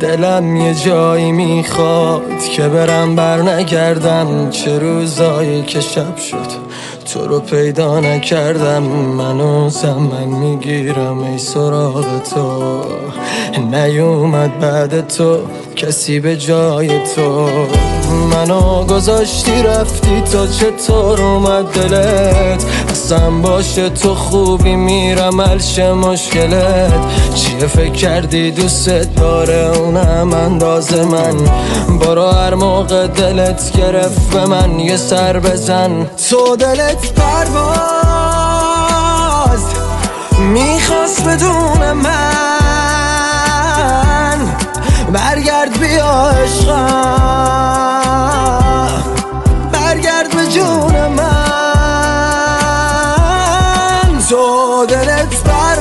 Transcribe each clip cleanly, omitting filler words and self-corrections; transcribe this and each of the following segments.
دلم یه جایی میخواد که برم بر نگردم. چه روزایی که شب شد تو رو پیدا نکردم. منو زمن میگیرم ای سراغ تو. نیومد بعد تو کسی به جای تو. منو گذاشتی رفتی تا چطور اومد دلت؟ اصلا باشه تو خوبی میرم حلش مشکلت. چیه فکر کردی دوست داره اونم انداز من؟ برو هر موقع دلت گرفت به من یه سر بزن. تو دلت پرواز میخواست بدون من. برگرد بیا عشقم، برگرد به جون من. تو دلت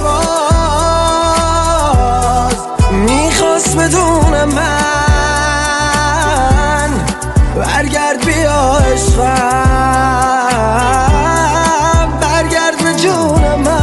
پرواز میخواست بدون من. برگرد بیا عشقم، برگرد به جون من.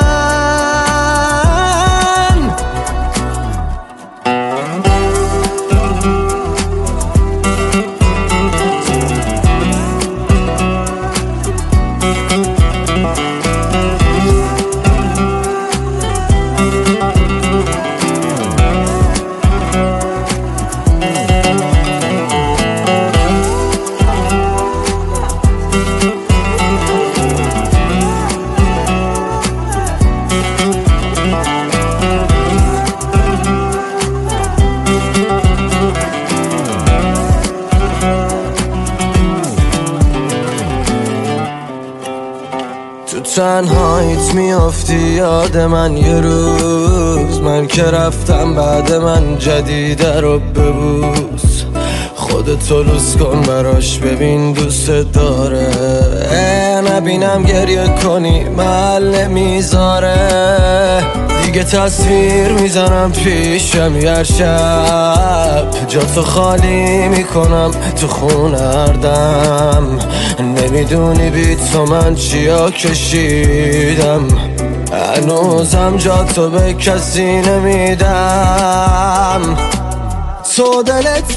تو تنهاییت میافتی یاد من یه روز. من که رفتم بعد من جدیده رو ببوس. خودتو لوس کن براش ببین دوست داره. نبینم گریه کنی محل نمیذاره. دیگه تصویر میزنم پیشم هر شب. جاتو خالی میکنم تو خونه هر دم. نمیدونی بی تو من چیا کشیدم. هنوزم جاتو به کسی نمیدم. تو دلت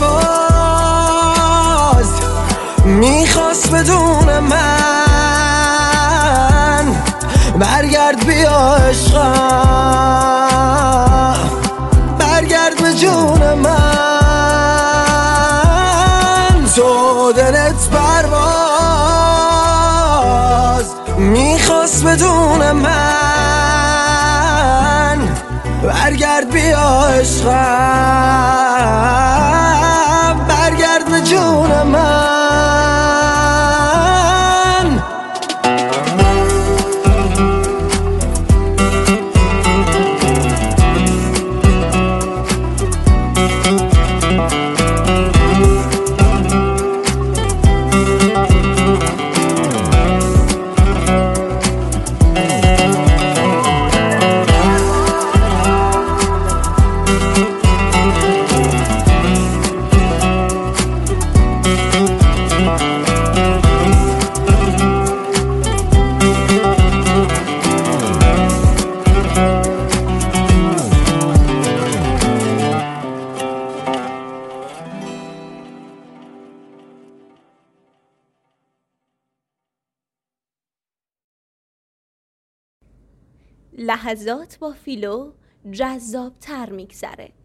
پرواز میخواست بدون من. برگرد بیا عشقم، برگرد به جون من. تو دلت پرواز میخواست بدون من. برگرد بیا عشقم، برگرد به جون من. لحظات با فیلو جذاب‌تر میگذره.